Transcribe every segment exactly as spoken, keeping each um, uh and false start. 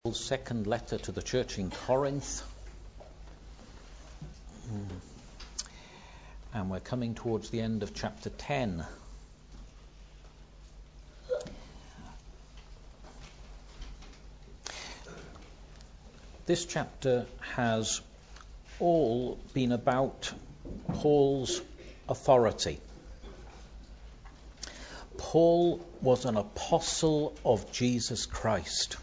Paul's second letter to the church in Corinth. And we're coming towards the end of chapter ten. This chapter has all been about Paul's authority. Paul was an apostle of Jesus Christ.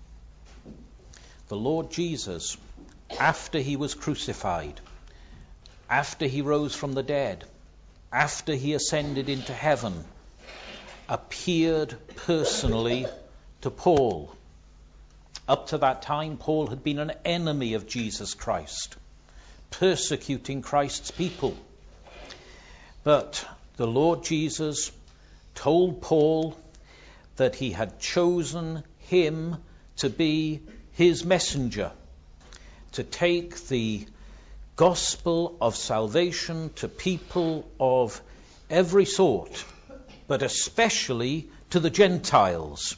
The Lord Jesus, after he was crucified, after he rose from the dead, after he ascended into heaven, appeared personally to Paul. Up to that time, Paul had been an enemy of Jesus Christ, persecuting Christ's people. But the Lord Jesus told Paul that he had chosen him to be his messenger, to take the gospel of salvation to people of every sort, but especially to the Gentiles.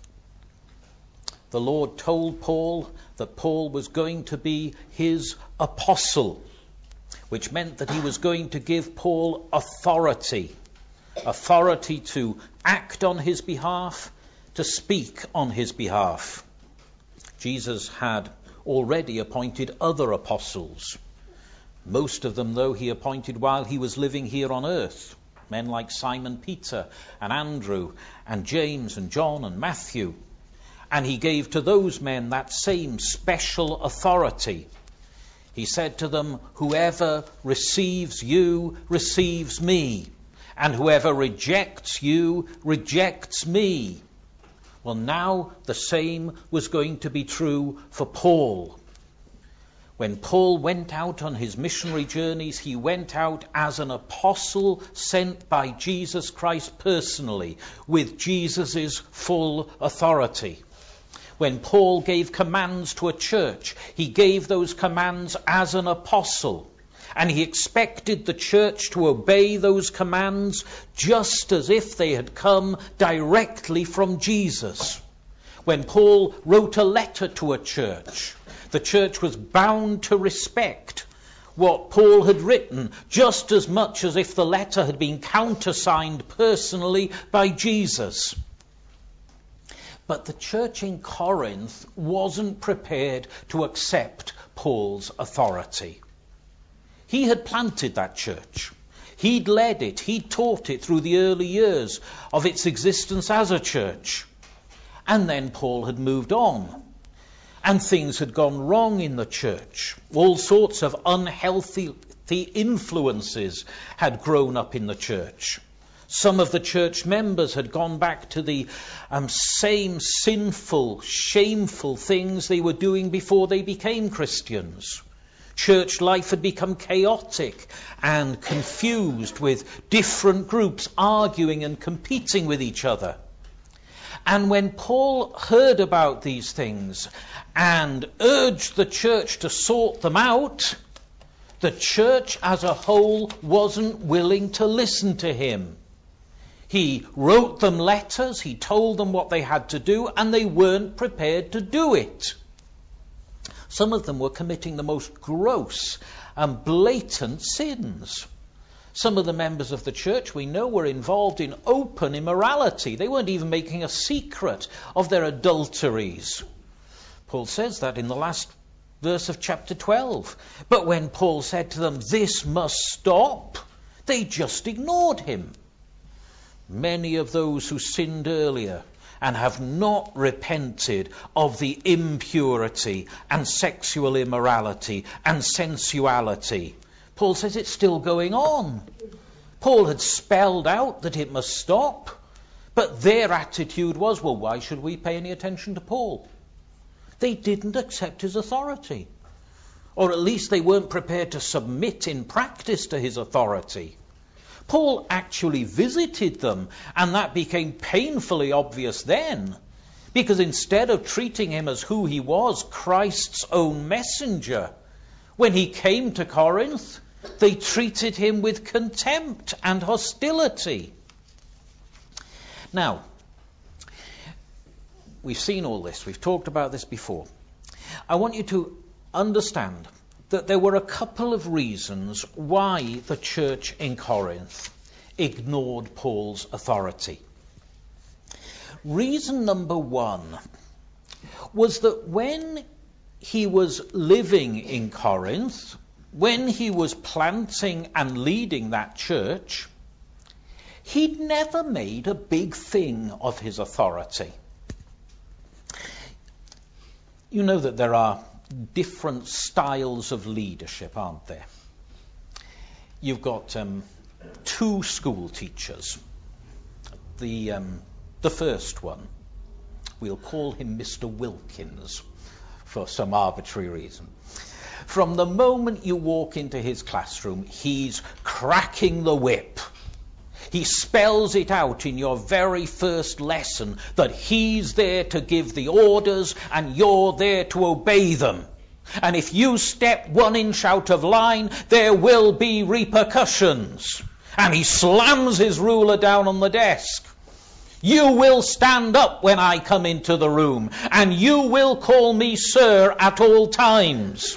The Lord told Paul that Paul was going to be his apostle, which meant that he was going to give Paul authority, authority to act on his behalf, to speak on his behalf. Jesus had already appointed other apostles. Most of them, though, he appointed while he was living here on earth. Men like Simon Peter and Andrew and James and John and Matthew. And he gave to those men that same special authority. He said to them, "Whoever receives you receives me, and whoever rejects you rejects me." Well, now the same was going to be true for Paul. When Paul went out on his missionary journeys, he went out as an apostle sent by Jesus Christ personally, with Jesus' full authority. When Paul gave commands to a church, he gave those commands as an apostle. And he expected the church to obey those commands just as if they had come directly from Jesus. When Paul wrote a letter to a church, the church was bound to respect what Paul had written just as much as if the letter had been countersigned personally by Jesus. But the church in Corinth wasn't prepared to accept Paul's authority. He had planted that church. He'd led it. He'd taught it through the early years of its existence as a church. And then Paul had moved on. And things had gone wrong in the church. All sorts of unhealthy influences had grown up in the church. Some of the church members had gone back to the um, same sinful, shameful things they were doing before they became Christians. Church life had become chaotic and confused, with different groups arguing and competing with each other. And when Paul heard about these things and urged the church to sort them out, the church as a whole wasn't willing to listen to him. He wrote them letters, he told them what they had to do, and they weren't prepared to do it. Some of them were committing the most gross and blatant sins. Some of the members of the church we know were involved in open immorality. They weren't even making a secret of their adulteries. Paul says that in the last verse of chapter twelve. But when Paul said to them, "This must stop," they just ignored him. Many of those who sinned earlier and have not repented of the impurity and sexual immorality and sensuality. Paul says it's still going on. Paul had spelled out that it must stop, but their attitude was, well, why should we pay any attention to Paul? They didn't accept his authority, or at least they weren't prepared to submit in practice to his authority. Paul actually visited them, and that became painfully obvious then, because instead of treating him as who he was, Christ's own messenger, when he came to Corinth, they treated him with contempt and hostility. Now, we've seen all this, we've talked about this before. I want you to understand that there were a couple of reasons why the church in Corinth ignored Paul's authority. Reason number one was that when he was living in Corinth, when he was planting and leading that church, he'd never made a big thing of his authority. You know that there are different styles of leadership, aren't there? You've got um, two school teachers. The, um, the first one, we'll call him Mister Wilkins for some arbitrary reason. From the moment you walk into his classroom, he's cracking the whip. He spells it out in your very first lesson that he's there to give the orders and you're there to obey them. And if you step one inch out of line, there will be repercussions. And he slams his ruler down on the desk. You will stand up when I come into the room, and you will call me sir at all times.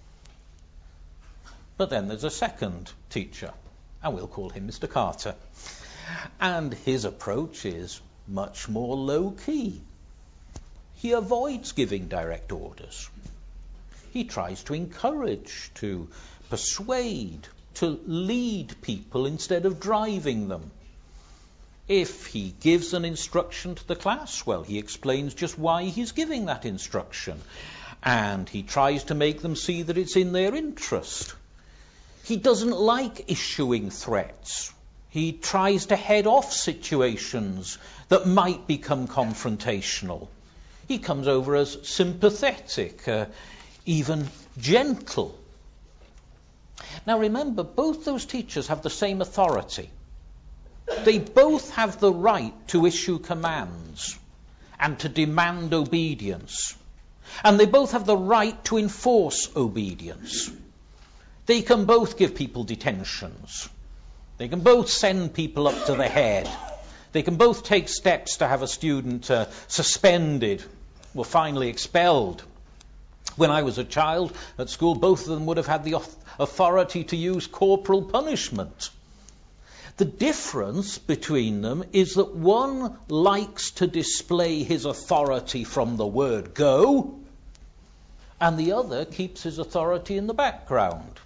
But then there's a second teacher, and we'll call him Mister Carter. And his approach is much more low-key. He avoids giving direct orders. He tries to encourage, to persuade, to lead people instead of driving them. If he gives an instruction to the class, well, he explains just why he's giving that instruction. And he tries to make them see that it's in their interest. He doesn't like issuing threats. He tries to head off situations that might become confrontational. He comes over as sympathetic, uh, even gentle. Now remember, both those teachers have the same authority. They both have the right to issue commands and to demand obedience. And they both have the right to enforce obedience. They can both give people detentions. They can both send people up to the head. They can both take steps to have a student uh, suspended or finally expelled. When I was a child at school, both of them would have had the authority to use corporal punishment. The difference between them is that one likes to display his authority from the word go, and the other keeps his authority in the background.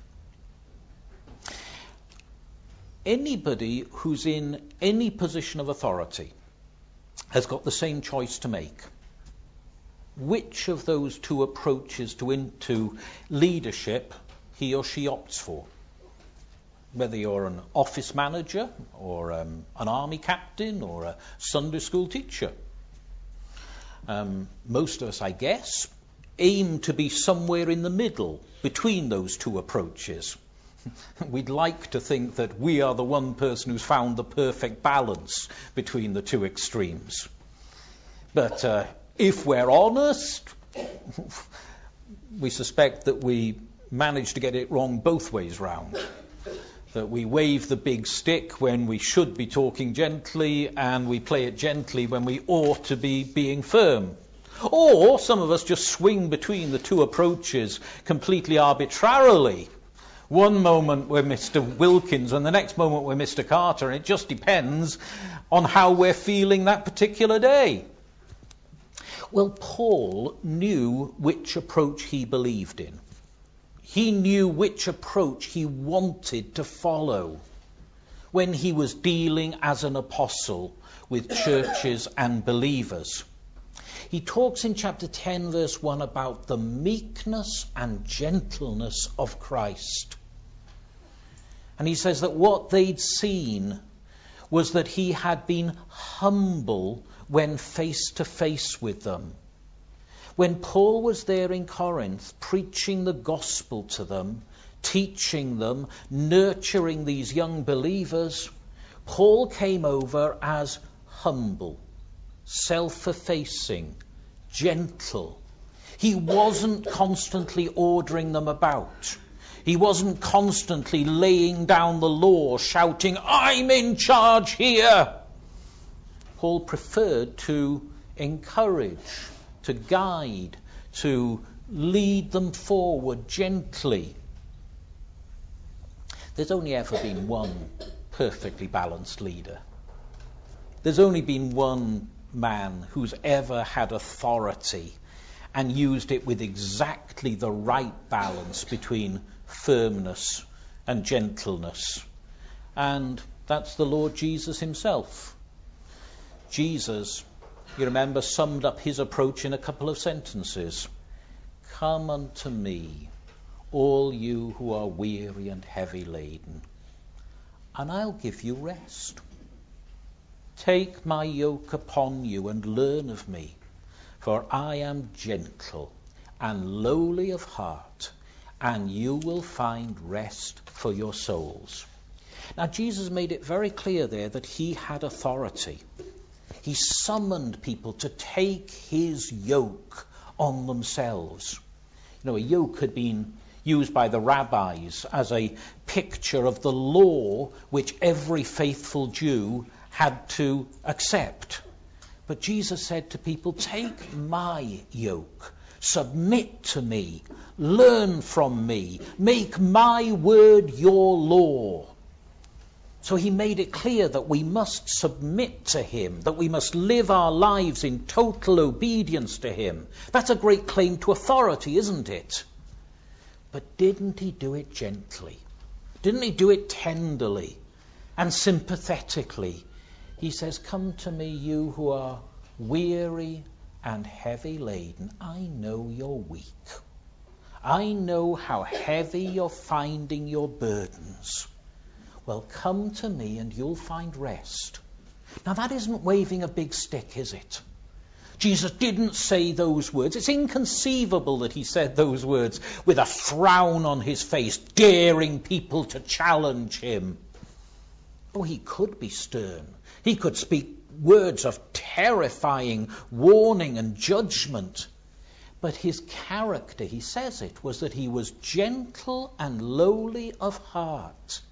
Anybody who's in any position of authority has got the same choice to make. Which of those two approaches to into leadership he or she opts for? Whether you're an office manager or um, an army captain or a Sunday school teacher. Um, most of us, I guess, aim to be somewhere in the middle between those two approaches. We'd like to think that we are the one person who's found the perfect balance between the two extremes. But uh, if we're honest, we suspect that we manage to get it wrong both ways round. That we wave the big stick when we should be talking gently, and we play it gently when we ought to be being firm. Or some of us just swing between the two approaches completely arbitrarily. One moment we're Mister Wilkins and the next moment we're Mister Carter, and it just depends on how we're feeling that particular day. Well, Paul knew which approach he believed in. He knew which approach he wanted to follow when he was dealing as an apostle with churches and believers. He talks in chapter ten, verse one, about the meekness and gentleness of Christ. And he says that what they'd seen was that he had been humble when face to face with them. When Paul was there in Corinth, preaching the gospel to them, teaching them, nurturing these young believers, Paul came over as humble, self-effacing, gentle. He wasn't constantly ordering them about. He wasn't constantly laying down the law, shouting, "I'm in charge here." Paul preferred to encourage, to guide, to lead them forward gently. There's only ever been one perfectly balanced leader. There's only been one man who's ever had authority and used it with exactly the right balance between firmness and gentleness. And that's the Lord Jesus himself. Jesus, you remember, summed up his approach in a couple of sentences. Come unto me, all you who are weary and heavy laden, and I'll give you rest. Take my yoke upon you and learn of me, for I am gentle and lowly of heart, and you will find rest for your souls. Now, Jesus made it very clear there that he had authority. He summoned people to take his yoke on themselves. You know, a yoke had been used by the rabbis as a picture of the law which every faithful Jew had to accept. But Jesus said to people, take my yoke, submit to me, learn from me, make my word your law. So he made it clear that we must submit to him, that we must live our lives in total obedience to him. That's a great claim to authority, isn't it? But didn't he do it gently? Didn't he do it tenderly and sympathetically? He says, come to me, you who are weary and heavy laden. I know you're weak. I know how heavy you're finding your burdens. Well, come to me and you'll find rest. Now, that isn't waving a big stick, is it? Jesus didn't say those words. It's inconceivable that he said those words with a frown on his face, daring people to challenge him. Oh, he could be stern. He could speak words of terrifying warning and judgment. But his character, he says it, was that he was gentle and lowly of heart.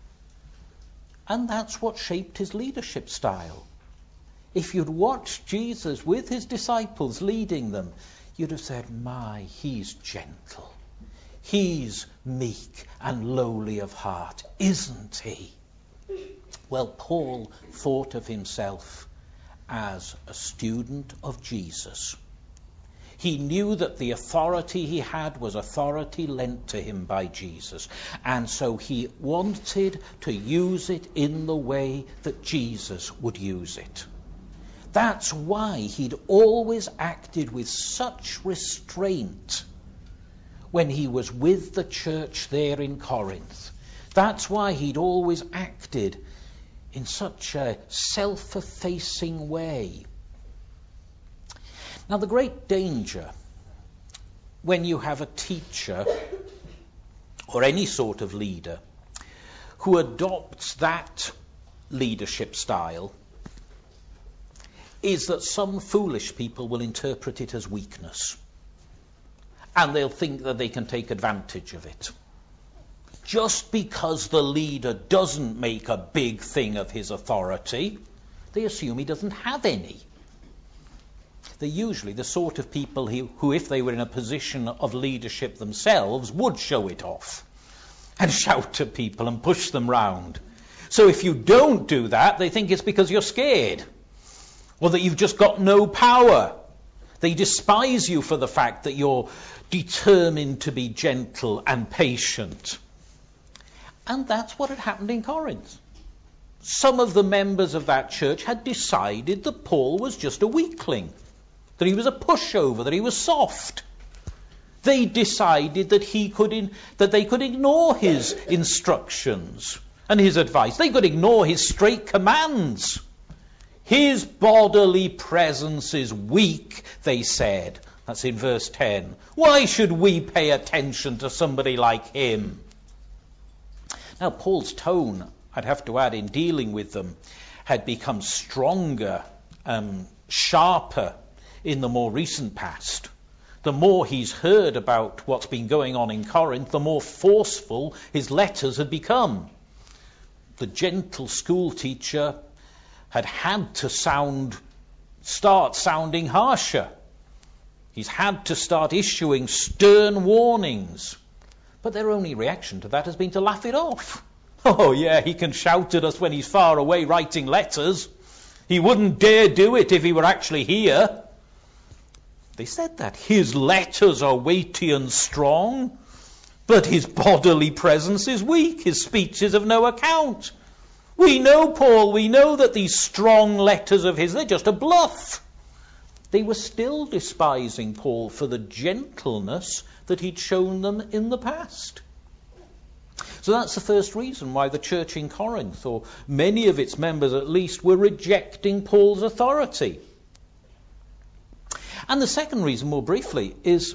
And that's what shaped his leadership style. If you'd watched Jesus with his disciples leading them, you'd have said, my, he's gentle. He's meek and lowly of heart, isn't he? Well, Paul thought of himself as a student of Jesus. He knew that the authority he had was authority lent to him by Jesus. And so he wanted to use it in the way that Jesus would use it. That's why he'd always acted with such restraint when he was with the church there in Corinth. That's why he'd always acted in such a self-effacing way. Now, the great danger when you have a teacher or any sort of leader who adopts that leadership style is that some foolish people will interpret it as weakness, and they'll think that they can take advantage of it. Just because the leader doesn't make a big thing of his authority, they assume he doesn't have any. They're usually the sort of people who, who, if they were in a position of leadership themselves, would show it off and shout to people and push them round. So if you don't do that, they think it's because you're scared, or that you've just got no power. They despise you for the fact that you're determined to be gentle and patient. And that's what had happened in Corinth. Some of the members of that church had decided that Paul was just a weakling, that he was a pushover, that he was soft. They decided that he could in, that they could ignore his instructions and his advice. They could ignore his straight commands. His bodily presence is weak, they said. That's in verse ten. Why should we pay attention to somebody like him? Now, Paul's tone, I'd have to add, in dealing with them, had become stronger, um, sharper in the more recent past. The more he's heard about what's been going on in Corinth, the more forceful his letters had become. The gentle school teacher had had to sound start sounding harsher. He's had to start issuing stern warnings. But their only reaction to that has been to laugh it off. Oh yeah, he can shout at us when he's far away writing letters. He wouldn't dare do it if he were actually here. They said that. His letters are weighty and strong, but his bodily presence is weak. His speech is of no account. We know, Paul, we know that these strong letters of his, they're just a bluff. They were still despising Paul for the gentleness that he'd shown them in the past. So that's the first reason why the church in Corinth, or many of its members at least, were rejecting Paul's authority. And the second reason, more briefly, is,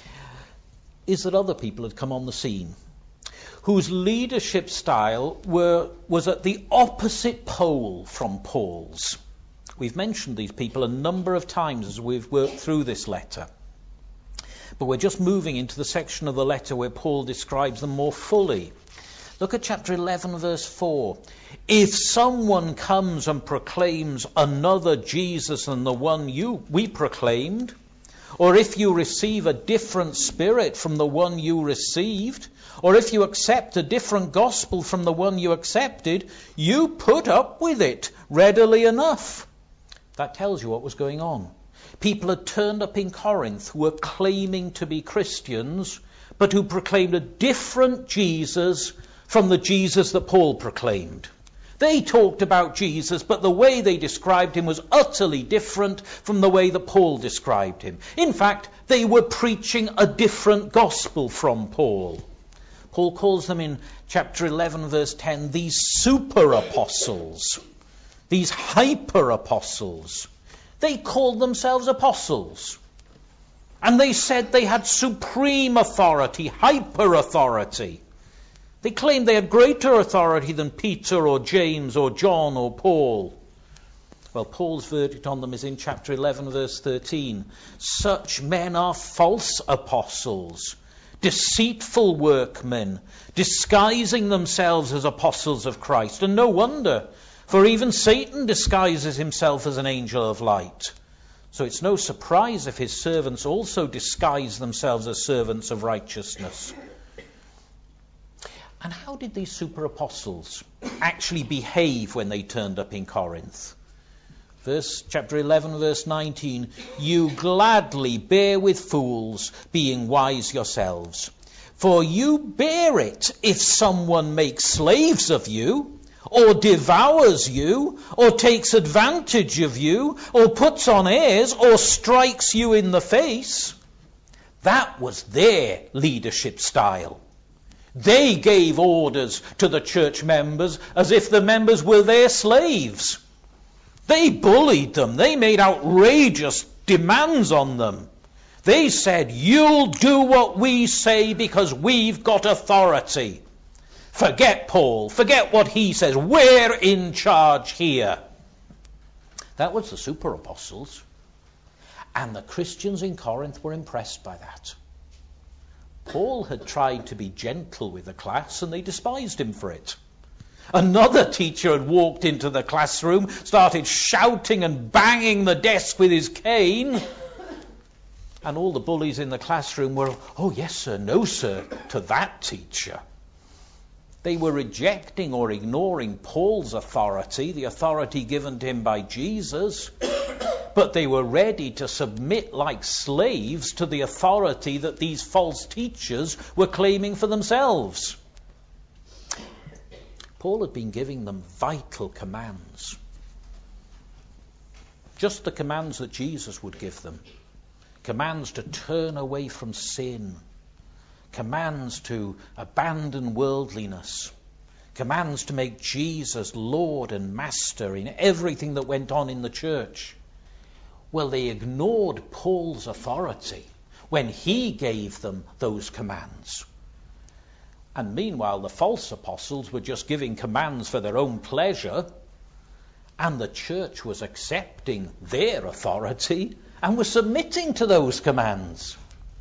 is that other people had come on the scene whose leadership style were, was at the opposite pole from Paul's. We've mentioned these people a number of times as we've worked through this letter. But we're just moving into the section of the letter where Paul describes them more fully. Look at chapter eleven, verse four. If someone comes and proclaims another Jesus than the one you we proclaimed, or if you receive a different spirit from the one you received, or if you accept a different gospel from the one you accepted, you put up with it readily enough. That tells you what was going on. People had turned up in Corinth who were claiming to be Christians, but who proclaimed a different Jesus from the Jesus that Paul proclaimed. They talked about Jesus, but the way they described him was utterly different from the way that Paul described him. In fact, they were preaching a different gospel from Paul. Paul calls them in chapter eleven, verse ten, these super apostles, these hyper apostles. They called themselves apostles. And they said they had supreme authority, hyper authority. They claimed they had greater authority than Peter or James or John or Paul. Well, Paul's verdict on them is in chapter eleven, verse thirteen. Such men are false apostles, deceitful workmen, disguising themselves as apostles of Christ. And no wonder, for even Satan disguises himself as an angel of light. So it's no surprise if his servants also disguise themselves as servants of righteousness. And how did these super apostles actually behave when they turned up in Corinth? Verse chapter eleven, verse nineteen. You gladly bear with fools, being wise yourselves. For you bear it if someone makes slaves of you, or devours you, or takes advantage of you, or puts on airs, or strikes you in the face. That was their leadership style. They gave orders to the church members as if the members were their slaves. They bullied them. They made outrageous demands on them. They said, you'll do what we say because we've got authority. Forget Paul. Forget what he says. We're in charge here. That was the super apostles. And the Christians in Corinth were impressed by that. Paul had tried to be gentle with the class and they despised him for it. Another teacher had walked into the classroom, started shouting and banging the desk with his cane. And all the bullies in the classroom were, oh yes sir, no sir, to that teacher. They were rejecting or ignoring Paul's authority, the authority given to him by Jesus. But they were ready to submit like slaves to the authority that these false teachers were claiming for themselves. Paul had been giving them vital commands. Just the commands that Jesus would give them. Commands to turn away from sin. Commands to abandon worldliness. Commands to make Jesus Lord and Master in everything that went on in the church. Well, they ignored Paul's authority when he gave them those commands. And meanwhile, the false apostles were just giving commands for their own pleasure, and the church was accepting their authority and was submitting to those commands.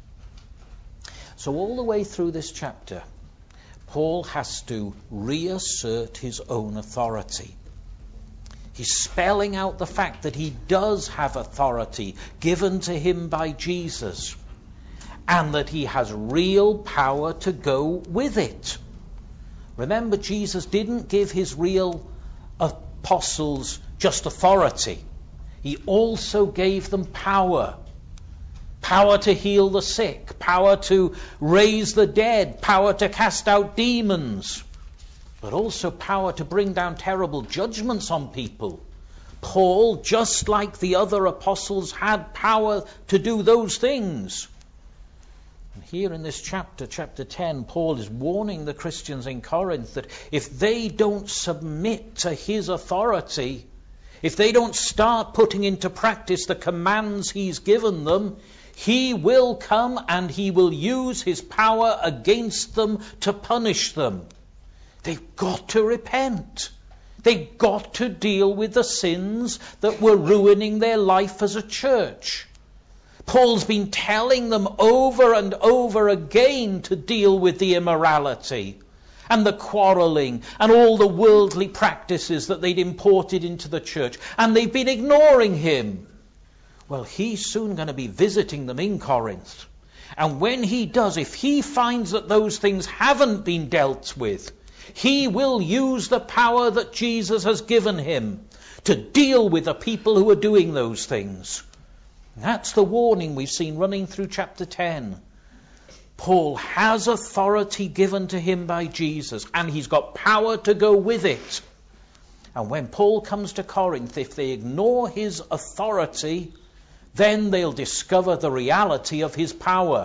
So all the way through this chapter, Paul has to reassert his own authority. He's spelling out the fact that he does have authority given to him by Jesus, and that he has real power to go with it. Remember, Jesus didn't give his real apostles just authority. He also gave them power. Power to heal the sick, power to raise the dead, power to cast out demons, but also power to bring down terrible judgments on people. Paul, just like the other apostles, had power to do those things. And here in this chapter, chapter ten, Paul is warning the Christians in Corinth that if they don't submit to his authority, if they don't start putting into practice the commands he's given them, he will come and he will use his power against them to punish them. They've got to repent. They've got to deal with the sins that were ruining their life as a church. Paul's been telling them over and over again to deal with the immorality and the quarreling and all the worldly practices that they'd imported into the church. And they've been ignoring him. Well, he's soon going to be visiting them in Corinth. And when he does, if he finds that those things haven't been dealt with, he will use the power that Jesus has given him to deal with the people who are doing those things. That's the warning we've seen running through chapter ten. Paul has authority given to him by Jesus, and he's got power to go with it. And when Paul comes to Corinth, if they ignore his authority, then they'll discover the reality of his power.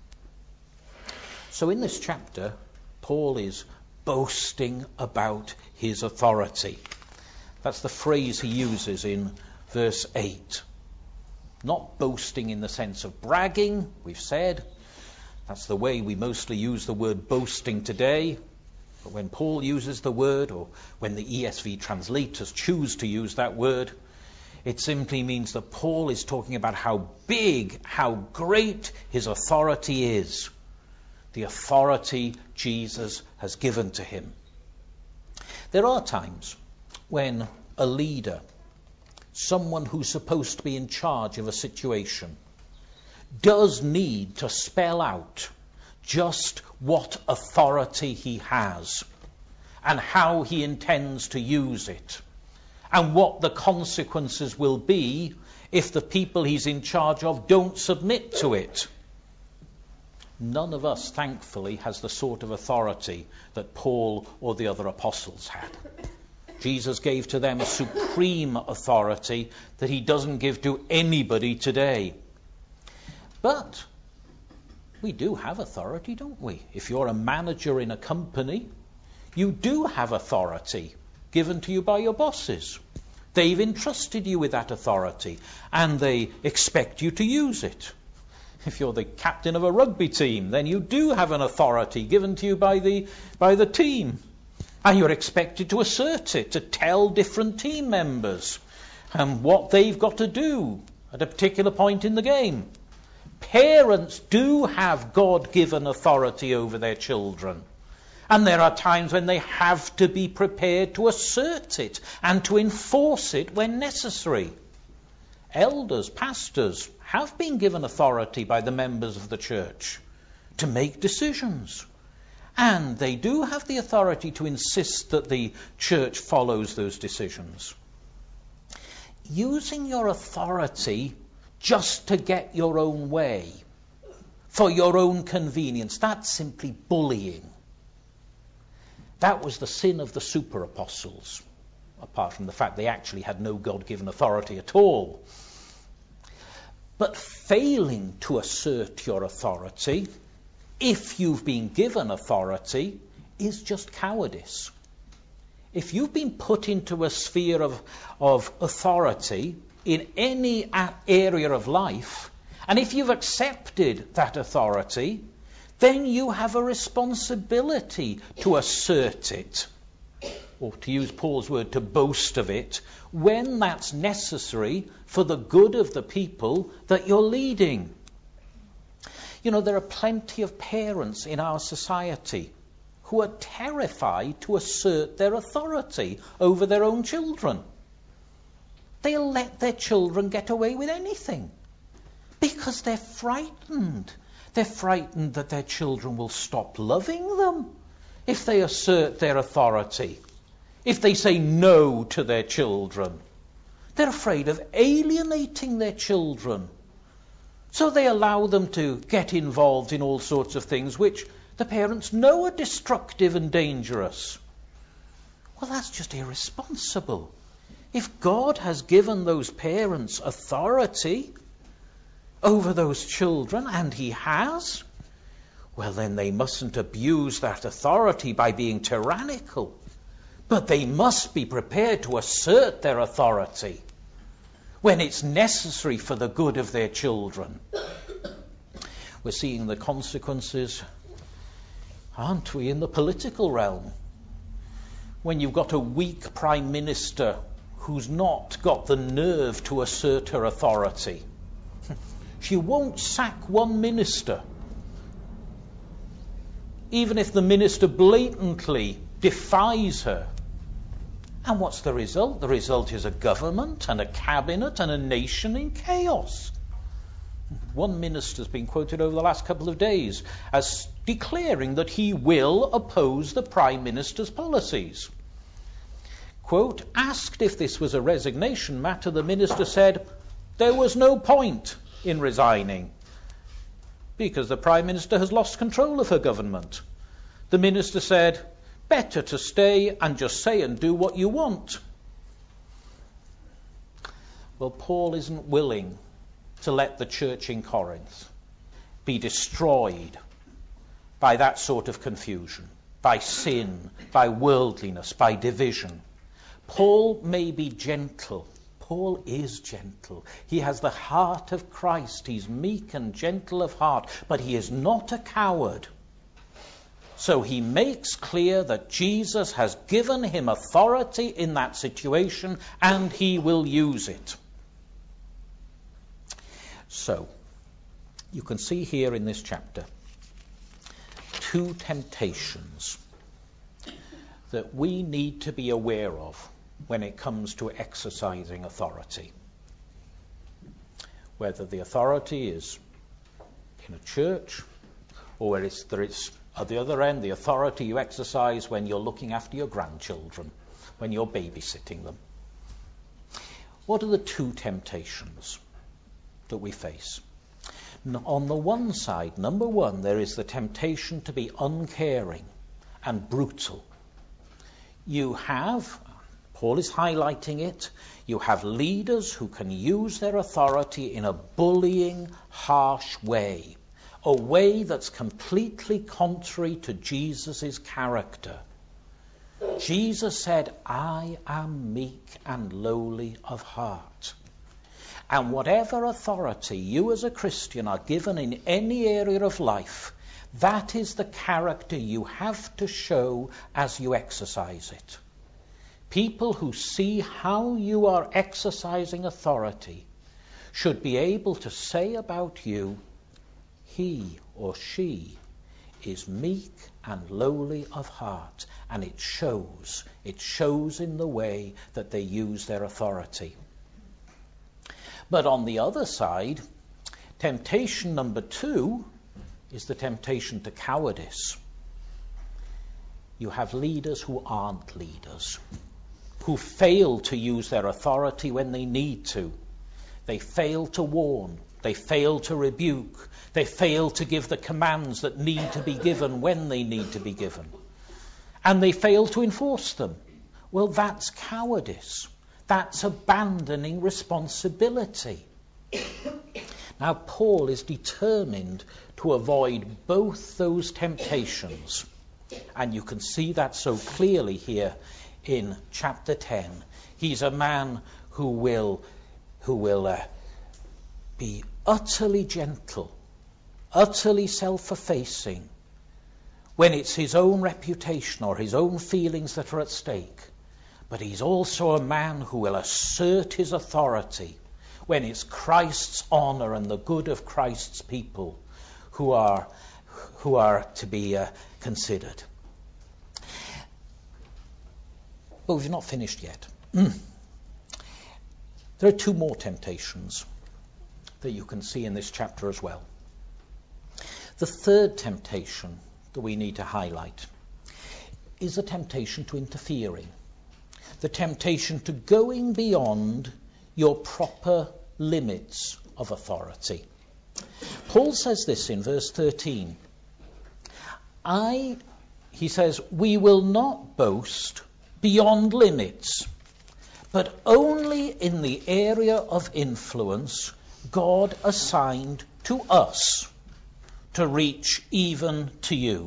So in this chapter, Paul is boasting about his authority. That's the phrase he uses in verse eight. Not boasting in the sense of bragging, we've said. That's the way we mostly use the word boasting today. But when Paul uses the word, or when the E S V translators choose to use that word, it simply means that Paul is talking about how big, how great his authority is. The authority Jesus has given to him. There are times when a leader, someone who's supposed to be in charge of a situation, does need to spell out just what authority he has and how he intends to use it, and what the consequences will be if the people he's in charge of don't submit to it. None of us, thankfully, has the sort of authority that Paul or the other apostles had. Jesus gave to them a supreme authority that he doesn't give to anybody today. But we do have authority, don't we? If you're a manager in a company, you do have authority given to you by your bosses. They've entrusted you with that authority, and they expect you to use it. If you're the captain of a rugby team, then you do have an authority given to you by the by the team. And you're expected to assert it, to tell different team members um, what they've got to do at a particular point in the game. Parents do have God-given authority over their children. And there are times when they have to be prepared to assert it and to enforce it when necessary. Elders, pastors, have been given authority by the members of the church to make decisions. And they do have the authority to insist that the church follows those decisions. Using your authority just to get your own way, for your own convenience, that's simply bullying. That was the sin of the super apostles, apart from the fact they actually had no God-given authority at all. But failing to assert your authority, if you've been given authority, is just cowardice. If you've been put into a sphere of, of authority in any area of life, and if you've accepted that authority, then you have a responsibility to assert it, or to use Paul's word, to boast of it, when that's necessary for the good of the people that you're leading. You know, there are plenty of parents in our society who are terrified to assert their authority over their own children. they'll let their children get away with anything because they're frightened. They're frightened that their children will stop loving them if they assert their authority, if they say no to their children. They're afraid of alienating their children. So they allow them to get involved in all sorts of things which the parents know are destructive and dangerous. Well, that's just irresponsible. If God has given those parents authority over those children, and he has, well, then they mustn't abuse that authority by being tyrannical. But they must be prepared to assert their authority when it's necessary for the good of their children. We're seeing the consequences, aren't we, in the political realm? When you've got a weak prime minister who's not got the nerve to assert her authority. She won't sack one minister, even if the minister blatantly defies her. And what's the result? The result is a government and a cabinet and a nation in chaos. One minister's been quoted over the last couple of days as declaring that he will oppose the Prime Minister's policies. Quote, asked if this was a resignation matter, the minister said there was no point in resigning because the Prime Minister has lost control of her government. The minister said, better to stay and just say and do what you want. Well, Paul isn't willing to let the church in Corinth be destroyed by that sort of confusion, by sin, by worldliness, by division. Paul may be gentle. Paul is gentle. He has the heart of Christ. He's meek and gentle of heart, but he is not a coward. So he makes clear that Jesus has given him authority in that situation and he will use it. So, you can see here in this chapter two temptations that we need to be aware of when it comes to exercising authority. Whether the authority is in a church or where it's, there is, at the other end, the authority you exercise when you're looking after your grandchildren, when you're babysitting them. What are the two temptations that we face? On the one side, number one, there is the temptation to be uncaring and brutal. You have, Paul is highlighting it, you have leaders who can use their authority in a bullying, harsh way, a way that's completely contrary to Jesus' character. Jesus said, I am meek and lowly of heart. And whatever authority you as a Christian are given in any area of life, that is the character you have to show as you exercise it. People who see how you are exercising authority should be able to say about you, he or she is meek and lowly of heart, and it shows. It shows in the way that they use their authority. But on the other side, temptation number two is the temptation to cowardice. You have leaders who aren't leaders, who fail to use their authority when they need to. They fail to warn. They fail to rebuke. They fail to give the commands that need to be given when they need to be given. And they fail to enforce them. Well, that's cowardice. That's abandoning responsibility. Now, Paul is determined to avoid both those temptations. And you can see that so clearly here in chapter ten. He's a man who will, who will uh, be utterly gentle, utterly self-effacing, when it's his own reputation or his own feelings that are at stake. But he's also a man who will assert his authority when it's Christ's honor and the good of Christ's people who are, who are to be uh, considered. But we've not finished yet. There are two more temptations that you can see in this chapter as well. The third temptation that we need to highlight is the temptation to interfering, the temptation to going beyond your proper limits of authority. Paul says this in verse thirteen. I, he says, we will not boast beyond limits, but only in the area of influence God assigned to us to reach even to you.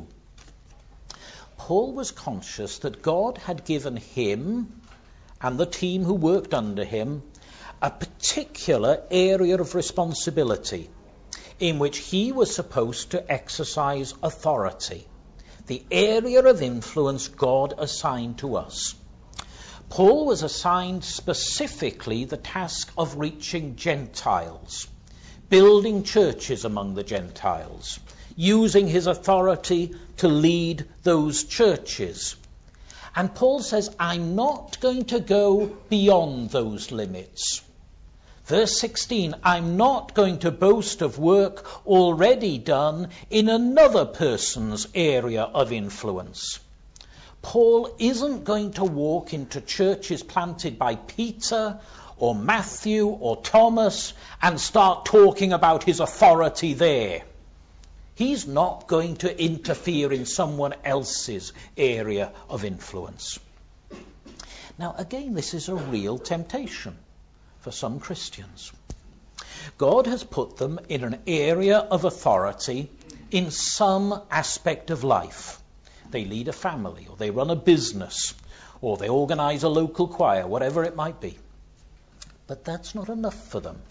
Paul was conscious that God had given him and the team who worked under him a particular area of responsibility in which he was supposed to exercise authority, the area of influence God assigned to us. Paul was assigned specifically the task of reaching Gentiles, building churches among the Gentiles, using his authority to lead those churches. And Paul says, I'm not going to go beyond those limits. Verse sixteen, I'm not going to boast of work already done in another person's area of influence. Paul isn't going to walk into churches planted by Peter or Matthew or Thomas and start talking about his authority there. He's not going to interfere in someone else's area of influence. Now, again, this is a real temptation for some Christians. God has put them in an area of authority in some aspect of life. They lead a family, or they run a business, or they organize a local choir, whatever it might be. But that's not enough for them.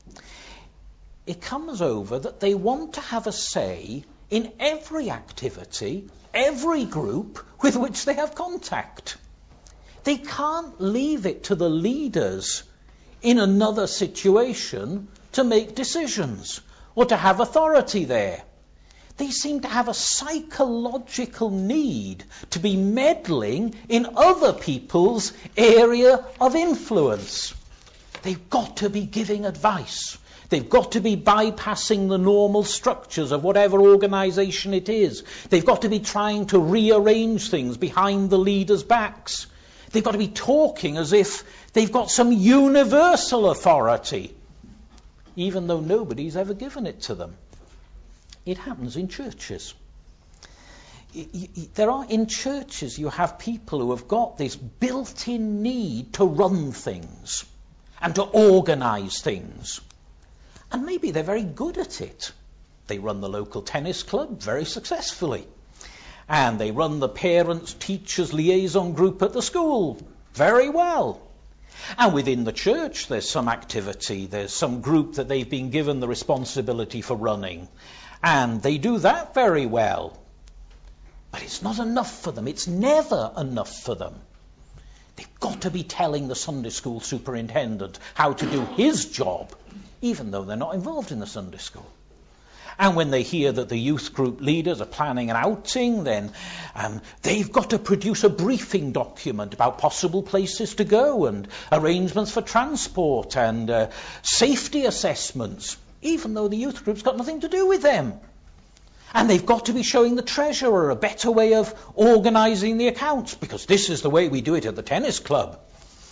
It comes over that they want to have a say in every activity, every group with which they have contact. They can't leave it to the leaders in another situation to make decisions or to have authority there. They seem to have a psychological need to be meddling in other people's area of influence. They've got to be giving advice. They've got to be bypassing the normal structures of whatever organisation it is. They've got to be trying to rearrange things behind the leaders' backs. They've got to be talking as if they've got some universal authority, even though nobody's ever given it to them. It happens in churches. There are in churches you have people who have got this built-in need to run things and to organise things. And maybe they're very good at it. They run the local tennis club very successfully. And they run the parents-teachers liaison group at the school very well. And within the church there's some activity, there's some group that they've been given the responsibility for running. And they do that very well. But it's not enough for them. It's never enough for them. They've got to be telling the Sunday school superintendent how to do his job, even though they're not involved in the Sunday school. And when they hear that the youth group leaders are planning an outing, then um, they've got to produce a briefing document about possible places to go and arrangements for transport and uh, safety assessments, even though the youth group's got nothing to do with them. And they've got to be showing the treasurer a better way of organising the accounts, because this is the way we do it at the tennis club.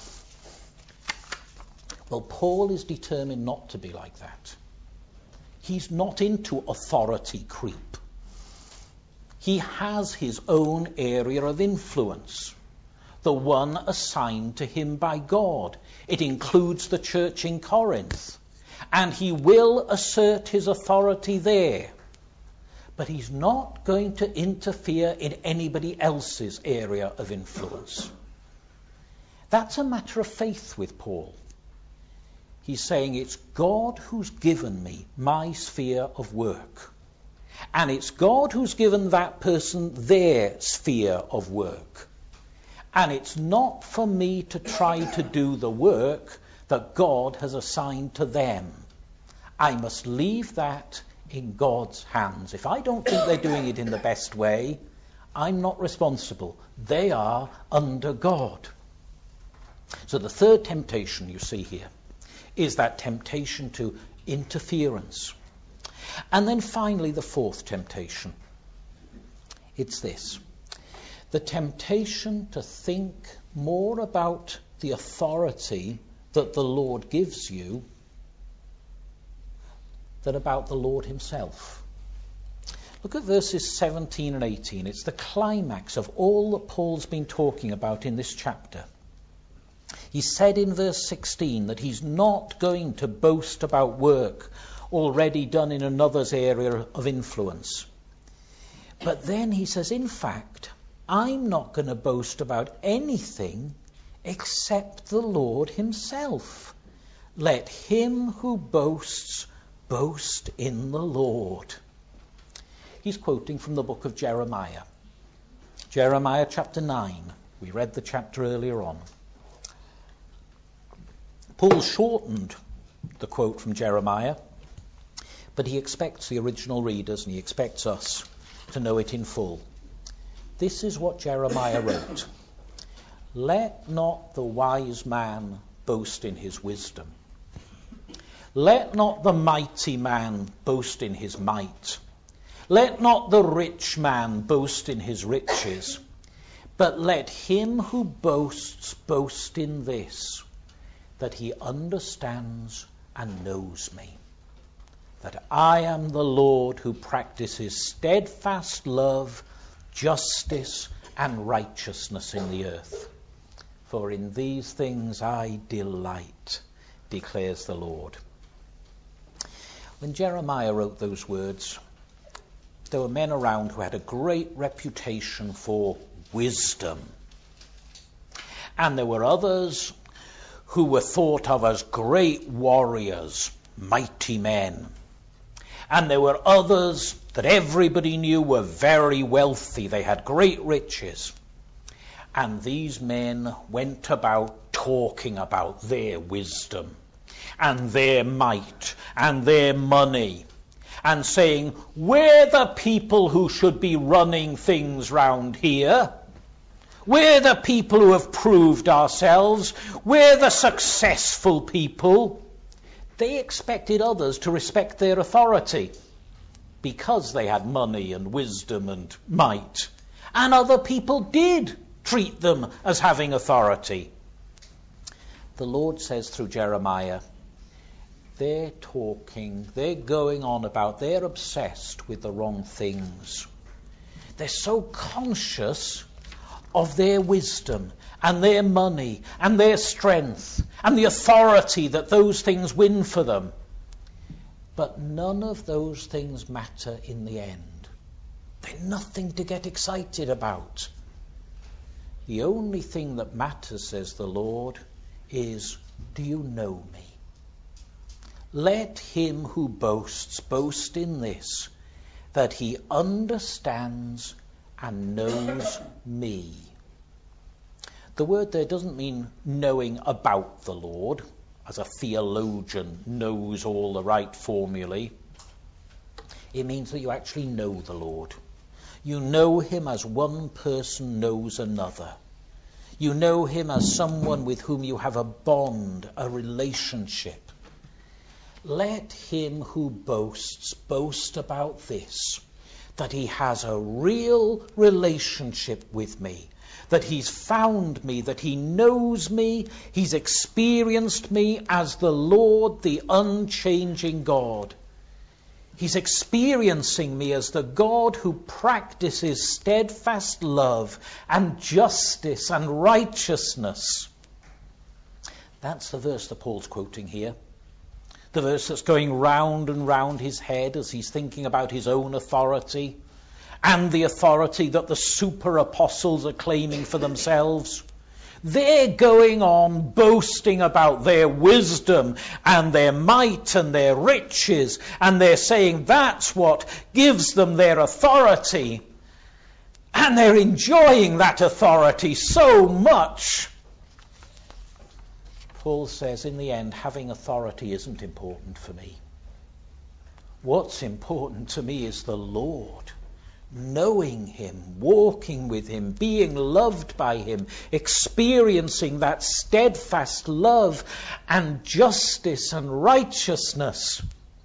Well, Paul is determined not to be like that. He's not into authority creep. He has his own area of influence, the one assigned to him by God. It includes the church in Corinth, and he will assert his authority there. But he's not going to interfere in anybody else's area of influence. That's a matter of faith with Paul. He's saying it's God who's given me my sphere of work. And it's God who's given that person their sphere of work. And it's not for me to try to do the work that God has assigned to them. I must leave that in God's hands. If I don't think they're doing it in the best way, I'm not responsible. They are under God. So the third temptation you see here is that temptation to interference. And then finally, the fourth temptation. It's this. The temptation to think more about the authority that the Lord gives you than about the Lord himself. Look at verses seventeen and eighteen. It's the climax of all that Paul's been talking about in this chapter. He said in verse sixteen that he's not going to boast about work already done in another's area of influence. But then he says, in fact, I'm not going to boast about anything except the Lord himself. Let him who boasts boast in the Lord. He's quoting from the book of Jeremiah. Jeremiah chapter nine. We read the chapter earlier on. Paul shortened the quote from Jeremiah, but he expects the original readers and he expects us to know it in full. This is what Jeremiah wrote. Let not the wise man boast in his wisdom. Let not the mighty man boast in his might. Let not the rich man boast in his riches. But let him who boasts boast in this, that he understands and knows me, that I am the Lord who practices steadfast love, justice, and righteousness in the earth. For in these things I delight, declares the Lord. When Jeremiah wrote those words, there were men around who had a great reputation for wisdom. And there were others who were thought of as great warriors, mighty men. And there were others that everybody knew were very wealthy. They had great riches. And these men went about talking about their wisdom and their might and their money and saying, we're the people who should be running things round here. We're the people who have proved ourselves. We're the successful people. They expected others to respect their authority because they had money and wisdom and might. And other people did treat them as having authority. The Lord says through Jeremiah, they're talking, they're going on about, they're obsessed with the wrong things. They're so conscious of their wisdom and their money and their strength and the authority that those things win for them. But none of those things matter in the end. They're nothing to get excited about. The only thing that matters, says the Lord, is, do you know me? Let him who boasts boast in this, that he understands and knows me. The word there doesn't mean knowing about the Lord, as a theologian knows all the right formulae. It means that you actually know the Lord. You know him as one person knows another. You know him as someone with whom you have a bond, a relationship. Let him who boasts boast about this, that he has a real relationship with me, that he's found me, that he knows me, he's experienced me as the Lord, the unchanging God. He's experiencing me as the God who practices steadfast love and justice and righteousness. That's the verse that Paul's quoting here. The verse that's going round and round his head as he's thinking about his own authority and the authority that the super apostles are claiming for themselves. They're going on boasting about their wisdom and their might and their riches, and they're saying that's what gives them their authority. And they're enjoying that authority so much. Paul says, in the end, having authority isn't important for me. What's important to me is the Lord, knowing him, walking with him, being loved by him, experiencing that steadfast love and justice and righteousness.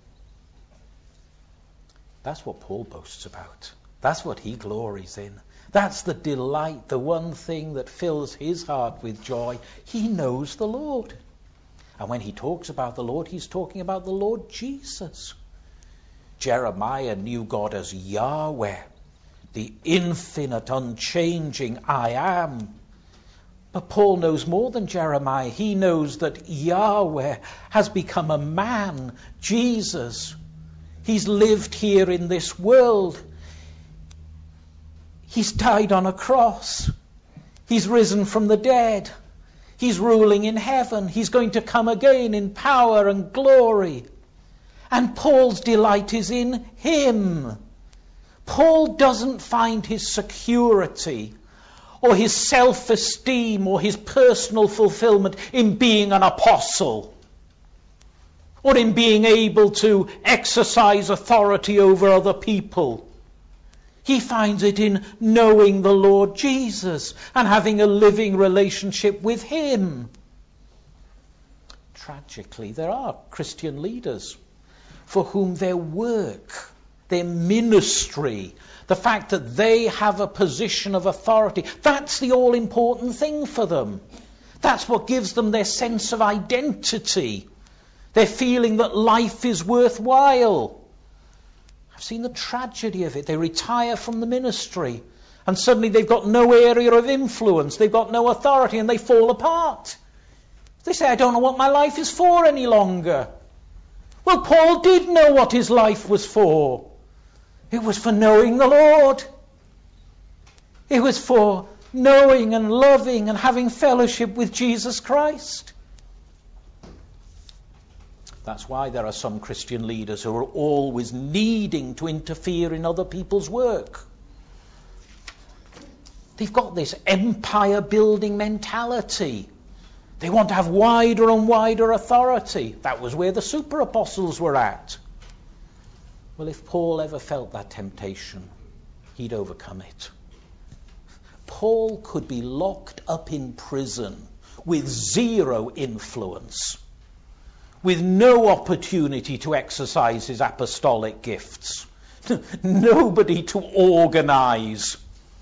That's what Paul boasts about. That's what he glories in. That's the delight, the one thing that fills his heart with joy. He knows the Lord. And when he talks about the Lord, he's talking about the Lord Jesus. Jeremiah knew God as Yahweh, the infinite, unchanging I am. But Paul knows more than Jeremiah. He knows that Yahweh has become a man, Jesus. He's lived here in this world. He's died on a cross. He's risen from the dead. He's ruling in heaven. He's going to come again in power and glory. And Paul's delight is in him. Paul doesn't find his security or his self-esteem or his personal fulfillment in being an apostle, or in being able to exercise authority over other people. He finds it in knowing the Lord Jesus and having a living relationship with him. Tragically, there are Christian leaders for whom their work, their ministry, the fact that they have a position of authority, that's the all-important thing for them. That's what gives them their sense of identity. They're feeling that life is worthwhile. I've seen the tragedy of it. They retire from the ministry and suddenly they've got no area of influence. They've got no authority and they fall apart. They say, I don't know what my life is for any longer. Well, Paul did know what his life was for. It was for knowing the Lord. It was for knowing and loving and having fellowship with Jesus Christ. That's why there are some Christian leaders who are always needing to interfere in other people's work. They've got this empire-building mentality. They want to have wider and wider authority. That was where the super apostles were at. Well, if Paul ever felt that temptation, he'd overcome it. Paul could be locked up in prison with zero influence, with no opportunity to exercise his apostolic gifts, nobody to organize.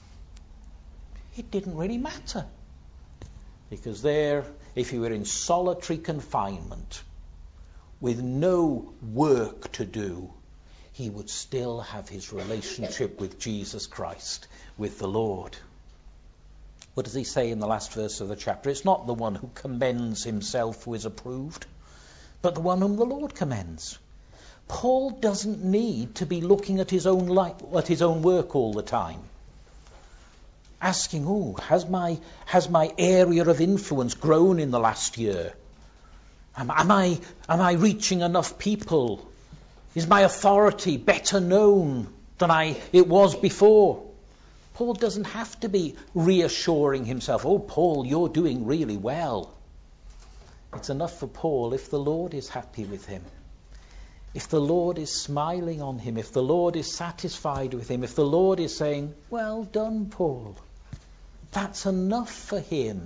It didn't really matter. Because there, if he were in solitary confinement, with no work to do, he would still have his relationship with Jesus Christ, with the Lord. What does he say in the last verse of the chapter? It's not the one who commends himself who is approved, but the one whom the Lord commends. Paul doesn't need to be looking at his own life, at his own work all the time, asking, oh, has my has my area of influence grown in the last year? Am, am I am I reaching enough people? Is my authority better known than I it was before? Paul doesn't have to be reassuring himself, oh, Paul, you're doing really well. It's enough for Paul if the Lord is happy with him, if the Lord is smiling on him, if the Lord is satisfied with him, if the Lord is saying, well done, Paul. That's enough for him.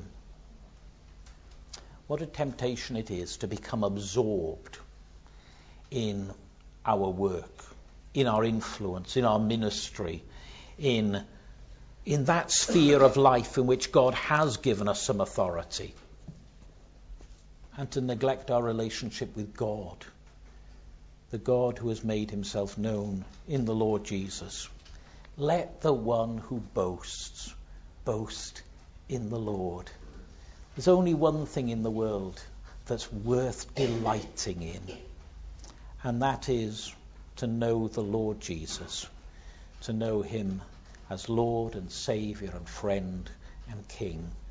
What a temptation it is to become absorbed in our work, in our influence, in our ministry, in, in that sphere of life in which God has given us some authority, and to neglect our relationship with God, the God who has made himself known in the Lord Jesus. Let the one who boasts boast in the Lord. There's only one thing in the world that's worth delighting in, and that is to know the Lord Jesus, to know him as Lord and Saviour and friend and King.